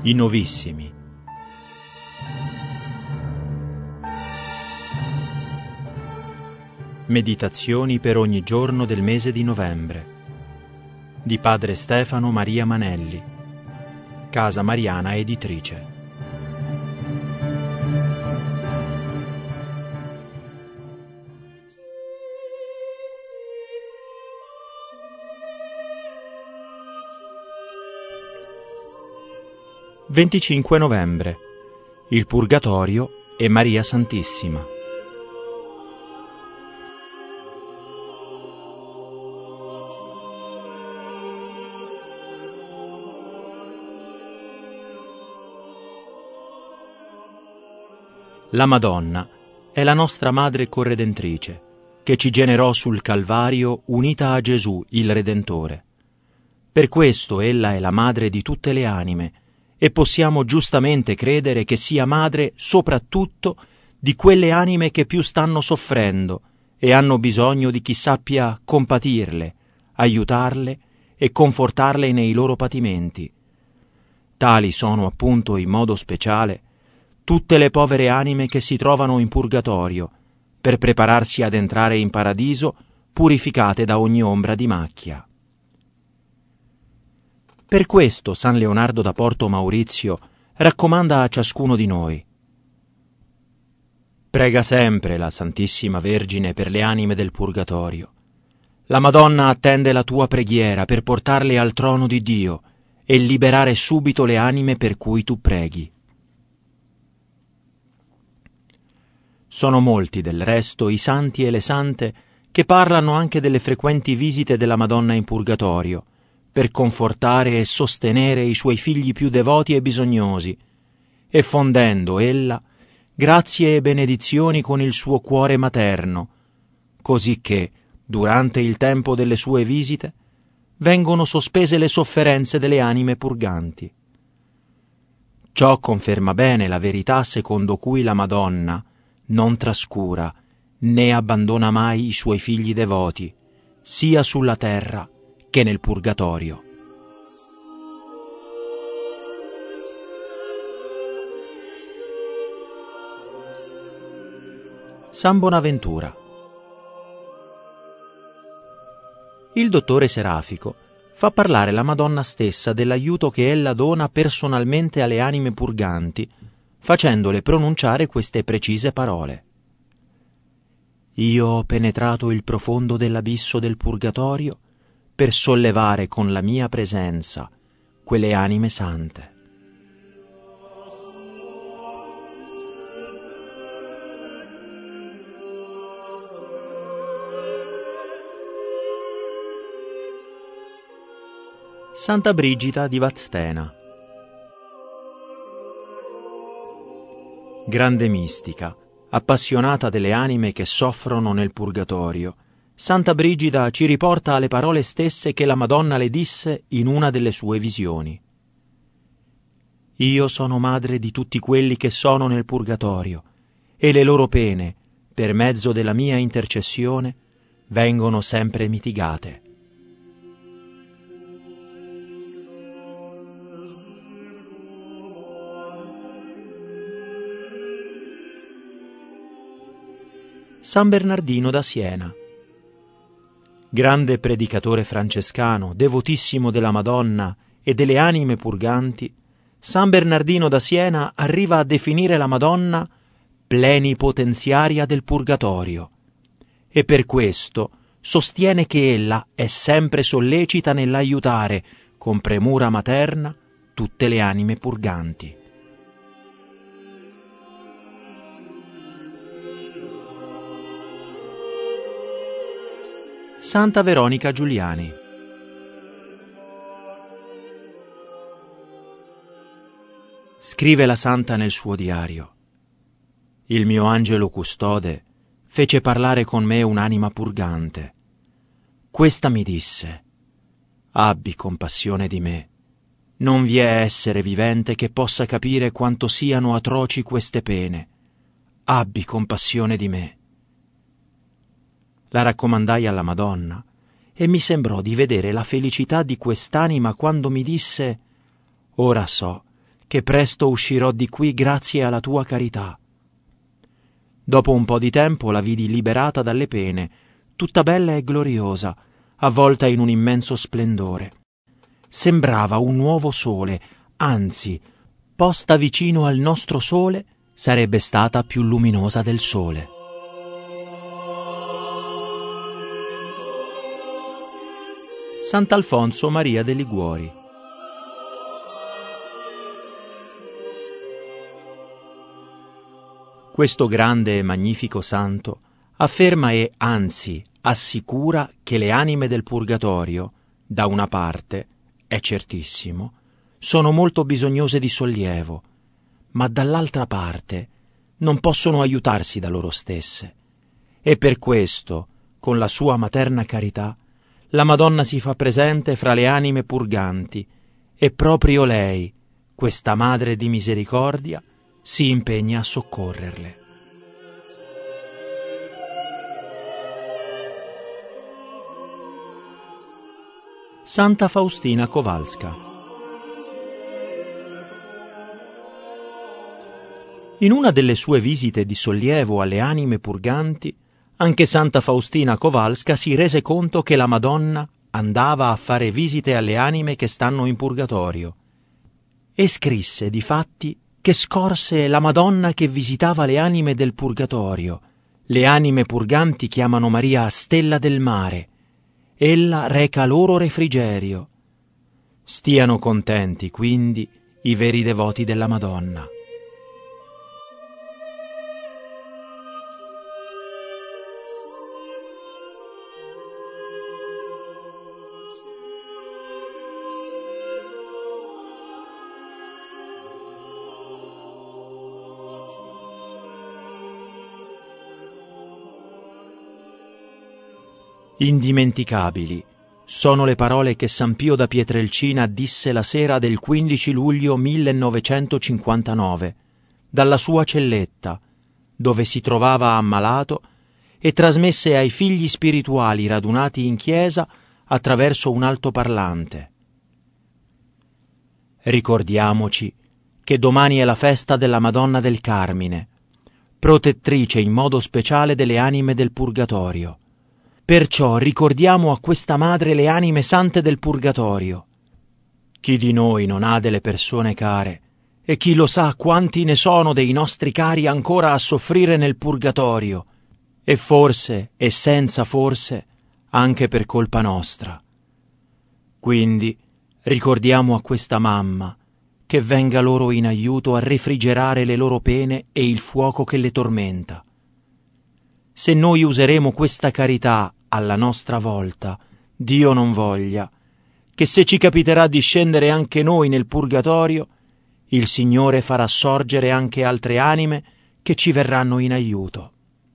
I Novissimi. Meditazioni per ogni giorno del mese di novembre di Padre Stefano Maria Manelli, Casa Mariana Editrice. «25 novembre. Il Purgatorio e Maria Santissima». La Madonna è la nostra Madre Corredentrice, che ci generò sul Calvario unita a Gesù, il Redentore. Per questo ella è la Madre di tutte le anime, e possiamo giustamente credere che sia Madre soprattutto di quelle anime che più stanno soffrendo e hanno bisogno di chi sappia compatirle, aiutarle e confortarle nei loro patimenti. Tali sono appunto in modo speciale tutte le povere anime che si trovano in purgatorio per prepararsi ad entrare in paradiso purificate da ogni ombra di macchia. Per questo San Leonardo da Porto Maurizio raccomanda a ciascuno di noi: prega sempre la Santissima Vergine per le anime del purgatorio. La Madonna attende la tua preghiera per portarle al trono di Dio e liberare subito le anime per cui tu preghi. Sono molti del resto i santi e le sante che parlano anche delle frequenti visite della Madonna in purgatorio per confortare e sostenere i suoi figli più devoti e bisognosi, e fondendo ella grazie e benedizioni con il suo cuore materno, così che, durante il tempo delle sue visite, vengono sospese le sofferenze delle anime purganti. Ciò conferma bene la verità secondo cui la Madonna non trascura né abbandona mai i suoi figli devoti, sia sulla terra che nel purgatorio. San Bonaventura. Il dottore Serafico fa parlare la Madonna stessa dell'aiuto che ella dona personalmente alle anime purganti, facendole pronunciare queste precise parole: «Io ho penetrato il profondo dell'abisso del purgatorio per sollevare con la mia presenza quelle anime sante». Santa Brigida di Vazstena. Grande mistica, appassionata delle anime che soffrono nel purgatorio, Santa Brigida ci riporta alle parole stesse che la Madonna le disse in una delle sue visioni: «Io sono madre di tutti quelli che sono nel purgatorio, e le loro pene, per mezzo della mia intercessione, vengono sempre mitigate». San Bernardino da Siena. Grande predicatore francescano, devotissimo della Madonna e delle anime purganti, San Bernardino da Siena arriva a definire la Madonna plenipotenziaria del purgatorio, e per questo sostiene che ella è sempre sollecita nell'aiutare con premura materna tutte le anime purganti. Santa Veronica Giuliani. Scrive la santa nel suo diario: «Il mio angelo custode fece parlare con me un'anima purgante. Questa mi disse: abbi compassione di me. Non vi è essere vivente che possa capire quanto siano atroci queste pene. Abbi compassione di me». La raccomandai alla Madonna e mi sembrò di vedere la felicità di quest'anima quando mi disse: «Ora so che presto uscirò di qui grazie alla tua carità. Dopo un po' di tempo la vidi liberata dalle pene, tutta bella e gloriosa, avvolta in un immenso splendore. Sembrava un nuovo sole, anzi, posta vicino al nostro sole, sarebbe stata più luminosa del sole. Sant'Alfonso Maria de' Liguori. Questo grande e magnifico santo afferma e anzi assicura che le anime del purgatorio, da una parte, è certissimo, sono molto bisognose di sollievo, ma dall'altra parte non possono aiutarsi da loro stesse. E per questo, con la sua materna carità, la Madonna si fa presente fra le anime purganti e proprio lei, questa Madre di Misericordia, si impegna a soccorrerle. Santa Faustina Kowalska. In una delle sue visite di sollievo alle anime purganti, anche Santa Faustina Kowalska si rese conto che la Madonna andava a fare visite alle anime che stanno in purgatorio e scrisse difatti che scorse la Madonna che visitava le anime del purgatorio. Le anime purganti chiamano Maria Stella del Mare. Ella reca loro refrigerio. Stiano contenti, quindi, i veri devoti della Madonna. Indimenticabili sono le parole che San Pio da Pietrelcina disse la sera del 15 luglio 1959 dalla sua celletta, dove si trovava ammalato, e trasmesse ai figli spirituali radunati in chiesa attraverso un altoparlante. Ricordiamoci che domani è la festa della Madonna del Carmine, protettrice in modo speciale delle anime del purgatorio. Perciò ricordiamo a questa Madre le anime sante del purgatorio. Chi di noi non ha delle persone care, e chi lo sa quanti ne sono dei nostri cari ancora a soffrire nel purgatorio, e forse, e senza forse, anche per colpa nostra. Quindi ricordiamo a questa mamma che venga loro in aiuto a refrigerare le loro pene e il fuoco che le tormenta. Se noi useremo questa carità alla nostra volta, Dio non voglia, che se ci capiterà di scendere anche noi nel purgatorio, il Signore farà sorgere anche altre anime che ci verranno in aiuto.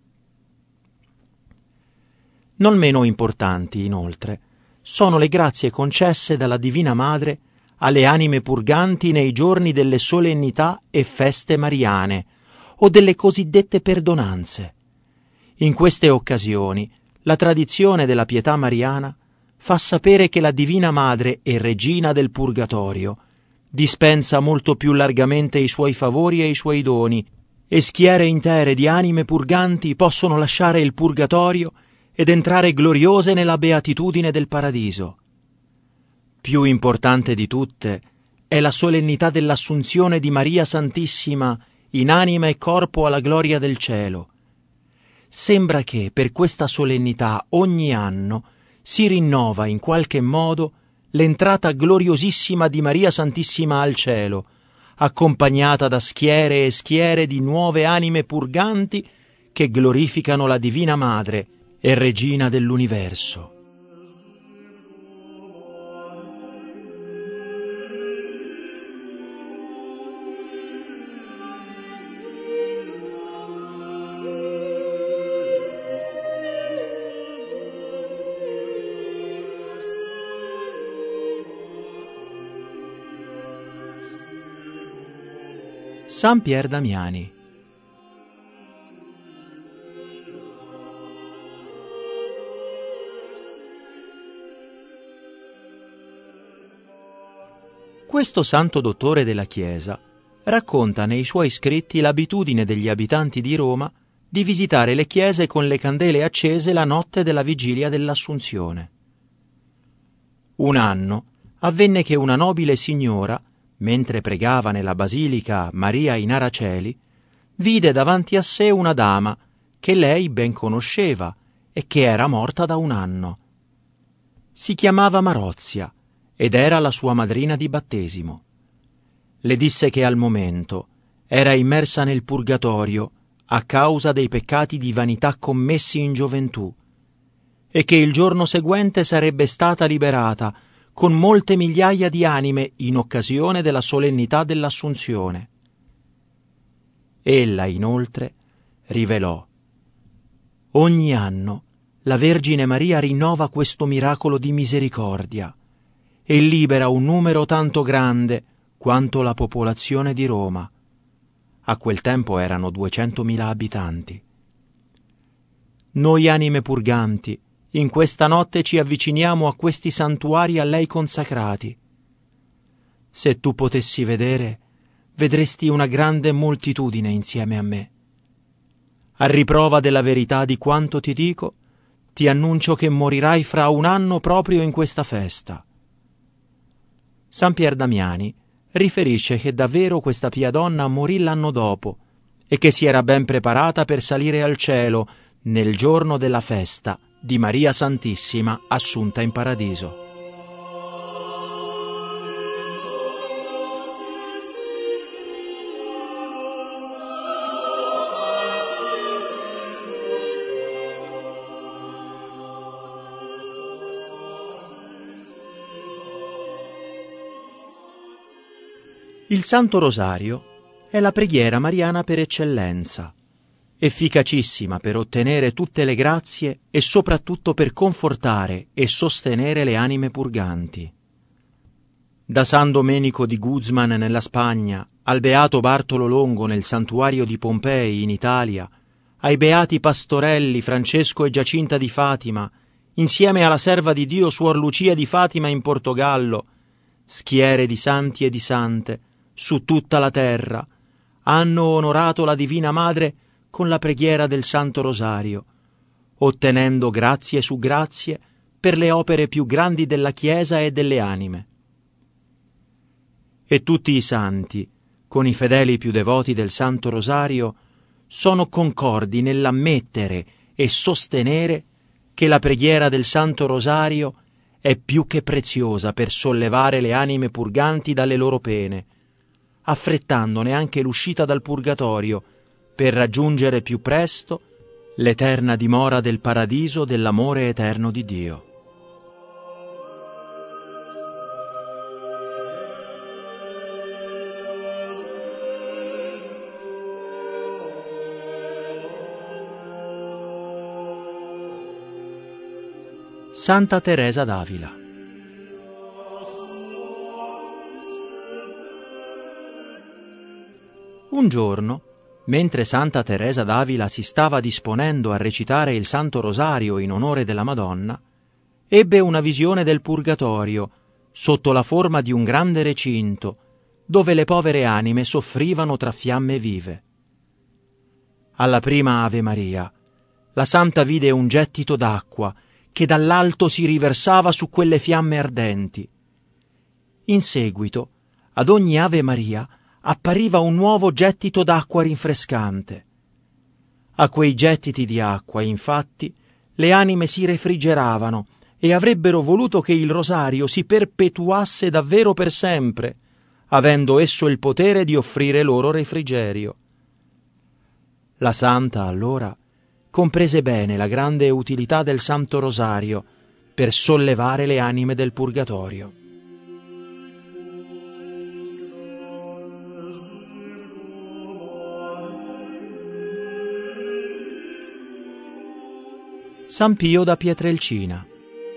Non meno importanti, inoltre, sono le grazie concesse dalla Divina Madre alle anime purganti nei giorni delle solennità e feste mariane o delle cosiddette perdonanze. In queste occasioni, la tradizione della pietà mariana fa sapere che la Divina Madre e Regina del Purgatorio dispensa molto più largamente i suoi favori e i suoi doni, e schiere intere di anime purganti possono lasciare il Purgatorio ed entrare gloriose nella beatitudine del paradiso. Più importante di tutte è la solennità dell'Assunzione di Maria Santissima in anima e corpo alla gloria del cielo. Sembra che per questa solennità ogni anno si rinnova in qualche modo l'entrata gloriosissima di Maria Santissima al cielo, accompagnata da schiere e schiere di nuove anime purganti che glorificano la Divina Madre e Regina dell'universo. San Pier Damiani. Questo santo dottore della Chiesa racconta nei suoi scritti l'abitudine degli abitanti di Roma di visitare le chiese con le candele accese la notte della vigilia dell'Assunzione. Un anno avvenne che una nobile signora, mentre pregava nella basilica Maria in Araceli, vide davanti a sé una dama che lei ben conosceva e che era morta da un anno. Si chiamava Marozia ed era la sua madrina di battesimo. Le disse che al momento era immersa nel purgatorio a causa dei peccati di vanità commessi in gioventù e che il giorno seguente sarebbe stata liberata con molte migliaia di anime in occasione della solennità dell'Assunzione. Ella, inoltre, rivelò: ogni anno la Vergine Maria rinnova questo miracolo di misericordia e libera un numero tanto grande quanto la popolazione di Roma. A quel tempo erano 200.000 abitanti. Noi anime purganti, in questa notte ci avviciniamo a questi santuari a lei consacrati. Se tu potessi vedere, vedresti una grande moltitudine insieme a me. A riprova della verità di quanto ti dico, ti annuncio che morirai fra un anno proprio in questa festa. San Pier Damiani riferisce che davvero questa pia donna morì l'anno dopo e che si era ben preparata per salire al cielo nel giorno della festa di Maria Santissima assunta in paradiso. Il Santo Rosario è la preghiera mariana per eccellenza, efficacissima per ottenere tutte le grazie e soprattutto per confortare e sostenere le anime purganti. Da San Domenico di Guzman nella Spagna, al Beato Bartolo Longo nel santuario di Pompei in Italia, ai Beati Pastorelli, Francesco e Giacinta di Fatima, insieme alla serva di Dio Suor Lucia di Fatima in Portogallo, schiere di santi e di sante su tutta la terra, hanno onorato la Divina Madre con la preghiera del Santo Rosario, ottenendo grazie su grazie per le opere più grandi della Chiesa e delle anime. E tutti i santi, con i fedeli più devoti del Santo Rosario, sono concordi nell'ammettere e sostenere che la preghiera del Santo Rosario è più che preziosa per sollevare le anime purganti dalle loro pene, affrettandone anche l'uscita dal purgatorio per raggiungere più presto l'eterna dimora del paradiso dell'amore eterno di Dio. Santa Teresa d'Avila. Un giorno, mentre Santa Teresa d'Avila si stava disponendo a recitare il Santo Rosario in onore della Madonna, ebbe una visione del purgatorio sotto la forma di un grande recinto dove le povere anime soffrivano tra fiamme vive. Alla prima Ave Maria, la santa vide un gettito d'acqua che dall'alto si riversava su quelle fiamme ardenti. In seguito, ad ogni Ave Maria, appariva un nuovo gettito d'acqua rinfrescante. A quei gettiti di acqua, infatti, le anime si refrigeravano e avrebbero voluto che il rosario si perpetuasse davvero per sempre, avendo esso il potere di offrire loro refrigerio. La santa, allora, comprese bene la grande utilità del Santo Rosario per sollevare le anime del purgatorio. San Pio da Pietrelcina.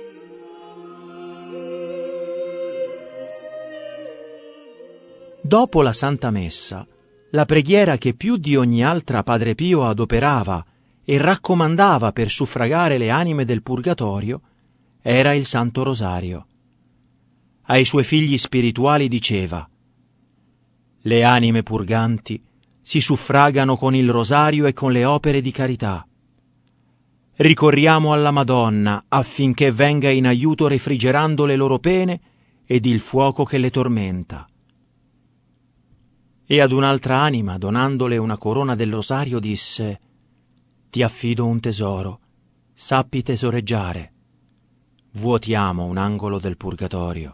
Dopo la Santa Messa, la preghiera che più di ogni altra Padre Pio adoperava e raccomandava per suffragare le anime del purgatorio era il Santo Rosario. ai suoi figli spirituali diceva: le anime purganti si suffragano con il rosario e con le opere di carità. Ricorriamo alla Madonna affinché venga in aiuto refrigerando le loro pene ed il fuoco che le tormenta. E ad un'altra anima, donandole una corona del rosario, disse: ti affido un tesoro, sappi tesoreggiare. Vuotiamo un angolo del purgatorio.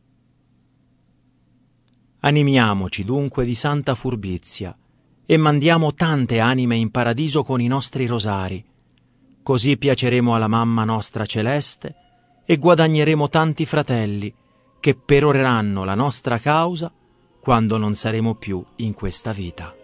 Animiamoci dunque di santa furbizia e mandiamo tante anime in paradiso con i nostri rosari, così piaceremo alla Mamma nostra celeste e guadagneremo tanti fratelli che peroreranno la nostra causa quando non saremo più in questa vita.